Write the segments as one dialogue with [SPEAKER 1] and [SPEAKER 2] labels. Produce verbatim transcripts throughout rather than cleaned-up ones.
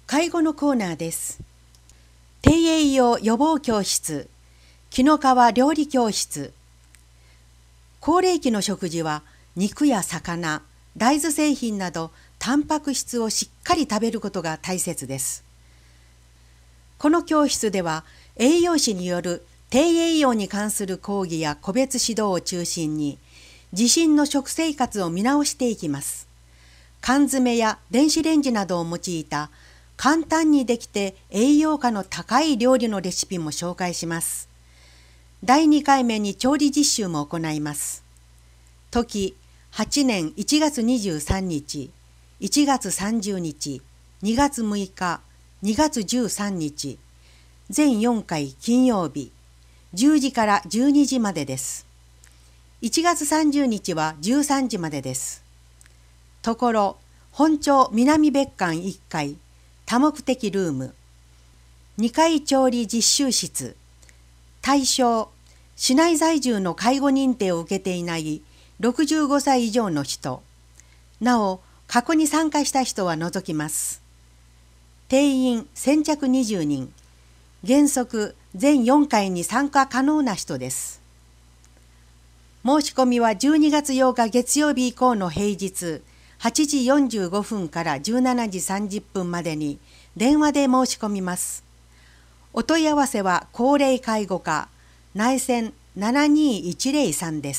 [SPEAKER 1] 介護のコーナーです。低栄養予防教室、紀の川料理教室。高齢期の食事は肉や魚、大豆製品などタンパク質をしっかり食べることが大切です。この教室では栄養士による低栄養に関する講義や個別指導を中心に自身の食生活を見直していきます。缶詰や電子レンジなどを用いた簡単にできて栄養価の高い料理のレシピも紹介します。だいにかいめに調理実習も行います。時はちねんいちがつにじゅうさんにち、いちがつさんじゅうにち、にがつむいか、にがつじゅうさんにち、全よんかい金曜日、じゅうじからじゅうにじまでです。いちがつさんじゅうにちはじゅうさんじまでです。ところ、本町南別館いっかい、多目的ルーム、にかい調理実習室、対象、市内在住の介護認定を受けていないろくじゅうごさい以上の人、なお過去に参加した人は除きます。定員先着にじゅうにん、原則全よんかいに参加可能な人です。申し込みはじゅうにがつようか月曜日以降の平日はちじよんじゅうごふんからじゅうしちじさんじゅっぷんまでに電話で申し込みます。お問い合わせは高齢介護課内線ななにいちぜろさんです。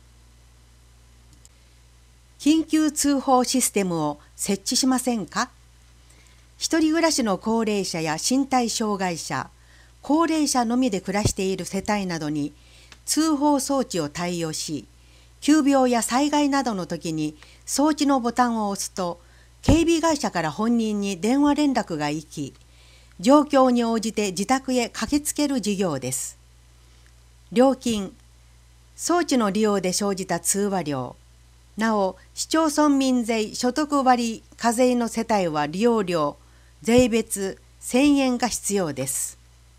[SPEAKER 1] 緊急通報システムを設置しませんか？一人暮らしの高齢者や身体障害者、高齢者のみで暮らしている世帯などに通報装置を対応し、急病や災害などの時に装置のボタンを押すと、警備会社から本人に電話連絡が行き、状況に応じて自宅へ駆けつける事業です。料金、装置の利用で生じた通話料、なお市町村民税所得割課税の世帯は利用料、税別せんえんが必要です。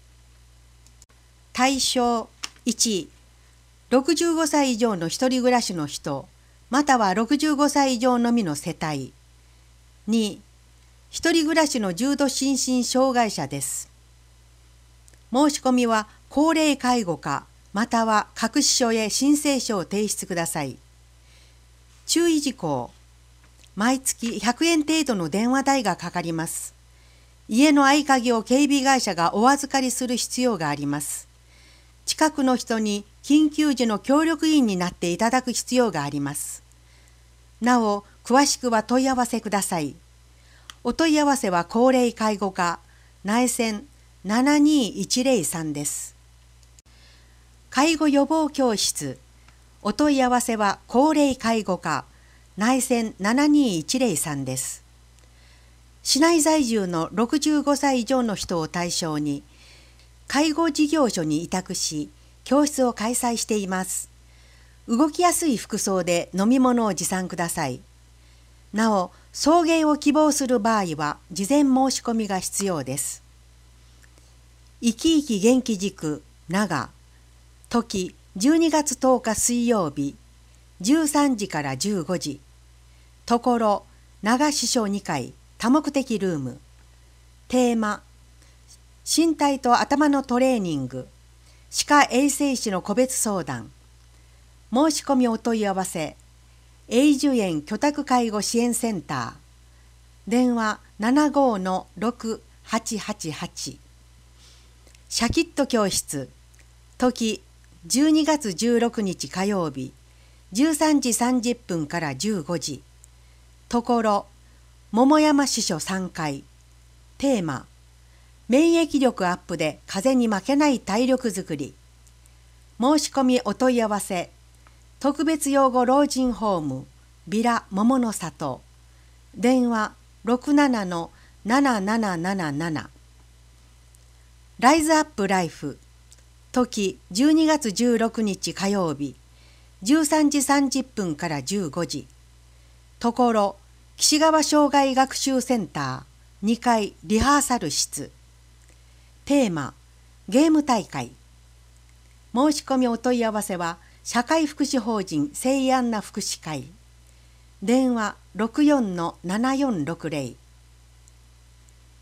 [SPEAKER 1] 対象いち、ろくじゅうごさい以上の一人暮らしの人、またはろくじゅうごさい以上のみの世帯。に、一人暮らしの重度心身障害者です。申し込みは高齢介護課または各支所へ申請書を提出ください。注意事項。毎月ひゃくえん程度の電話代がかかります。家の合鍵を警備会社がお預かりする必要があります。近くの人に緊急時の協力員になっていただく必要があります。なお、詳しくは問い合わせください。お問い合わせは高齢介護課内線ななにいちぜろさんです。介護予防教室、お問い合わせは高齢介護課内線ななにいちぜろさんです。市内在住のろくじゅうごさい以上の人を対象に、介護事業所に委託し、教室を開催しています。動きやすい服装で飲み物を持参ください。なお、送迎を希望する場合は、事前申し込みが必要です。いきいき元気塾、長、時じゅうにがつとおか水曜日、じゅうさんじからじゅうごじ、ところ、長支所にかい、多目的ルーム、テーマ、身体と頭のトレーニング、歯科衛生士の個別相談、申し込みお問い合わせ、永寿園居宅介護支援センター、電話 ななごのろくはちはちはち、シャキット教室、時じゅうにがつじゅうろくにち火曜日、じゅうさんじさんじゅっぷんからじゅうごじ、ところ、桃山支所さんかい、テーマ、免疫力アップで風邪に負けない体力づくり。申し込みお問い合わせ。特別養護老人ホームビラ桃の里。電話 ろくななのなななななななな。ライズアップライフ。時じゅうにがつじゅうろくにち火曜日。じゅうさんじさんじゅっぷんからじゅうごじ。ところ、岸川障害学習センターにかいリハーサル室。テーマ、ゲーム大会。申し込みお問い合わせは、社会福祉法人聖安奈福祉会。電話 ろくよんのななよんろくぜろ。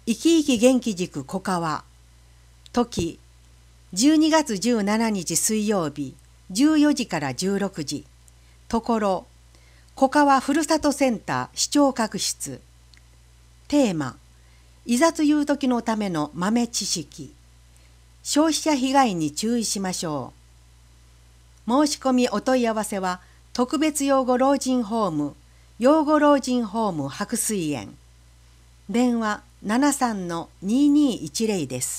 [SPEAKER 1] 生き生き元気塾小川。時、じゅうにがつじゅうしちにち水曜日、じゅうよじからじゅうろくじ。ところ、小川ふるさとセンター視聴覚室。テーマ、いざという時のための豆知識。消費者被害に注意しましょう。申し込みお問い合わせは、特別養護老人ホーム、養護老人ホーム白水園。電話ななさんのににいちゼロです。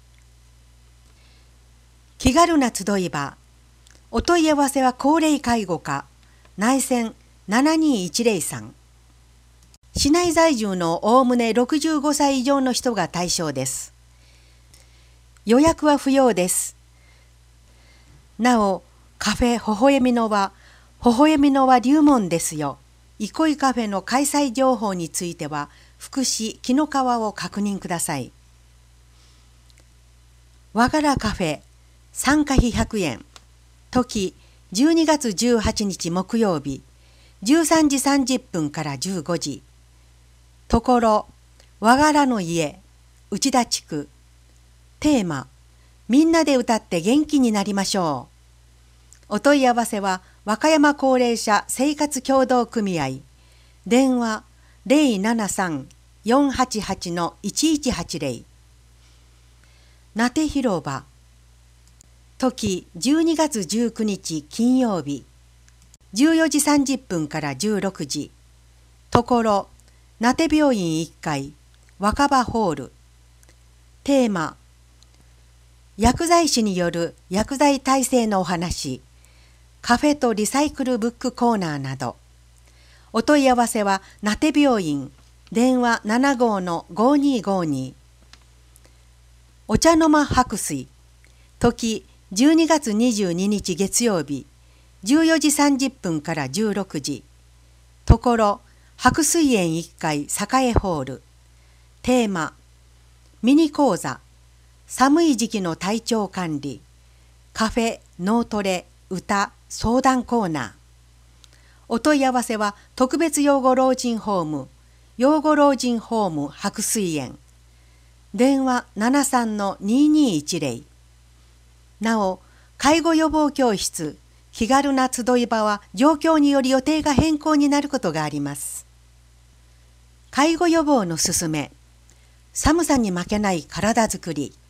[SPEAKER 1] 気軽な集い場。お問い合わせは高齢介護課、内線ななにいちゼロさん。市内在住のおおむねろくじゅうごさい以上の人が対象です。予約は不要です。なお、カフェほほえみの輪、ほほえみの輪龍門ですよ。憩いカフェの開催情報については、福祉紀の川を確認ください。和柄カフェ、参加費ひゃくえん。時、じゅうにがつじゅうはちにち木曜日、じゅうさんじさんじゅっぷんからじゅうごじ。ところ、和柄の家、内田地区。テーマ、みんなで歌って元気になりましょう。お問い合わせは、和歌山高齢者生活協同組合。電話ゼロななさん よんはちはち のいちいちはちゼロ。なて広場。時、じゅうにがつじゅうくにち金曜日。じゅうよじさんじゅっぷんからじゅうろくじ。ところ、なて病院いっかい、若葉ホール。テーマ、薬剤師による薬剤耐性のお話。カフェとリサイクルブックコーナーなど。お問い合わせは、なて病院、電話ななごのごにごに。お茶の間白水。時、じゅうにがつにじゅうににち月曜日、じゅうよじさんじゅっぷんからじゅうろくじ。ところ、白水園いっかい栄ホール。テーマ、ミニ講座、寒い時期の体調管理。カフェ、脳トレ、歌、相談コーナー。お問い合わせは特別養護老人ホーム、養護老人ホーム白水園。電話ななさんのににいちゼロ。なお、介護予防教室、気軽な集い場は状況により予定が変更になることがあります。介護予防のすすめ。寒さに負けない体づくり。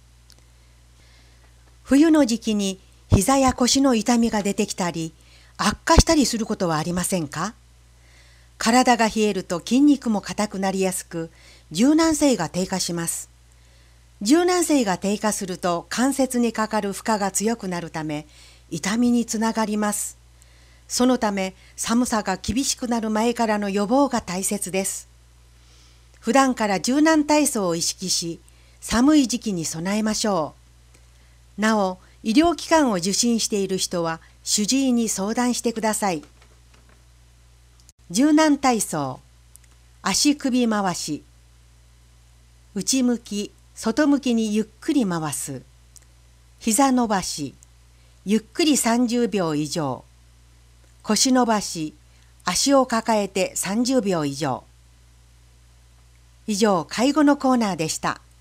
[SPEAKER 1] 冬の時期に膝や腰の痛みが出てきたり、悪化したりすることはありませんか？体が冷えると筋肉も硬くなりやすく、柔軟性が低下します。柔軟性が低下すると関節にかかる負荷が強くなるため、痛みにつながります。そのため、寒さが厳しくなる前からの予防が大切です。普段から柔軟体操を意識し、寒い時期に備えましょう。なお、医療機関を受診している人は、主治医に相談してください。柔軟体操。足首回し。内向き、外向きにゆっくり回す。膝伸ばし。ゆっくりさんじゅうびょう以上。腰伸ばし。足を抱えてさんじゅうびょう以上。以上、介護のコーナーでした。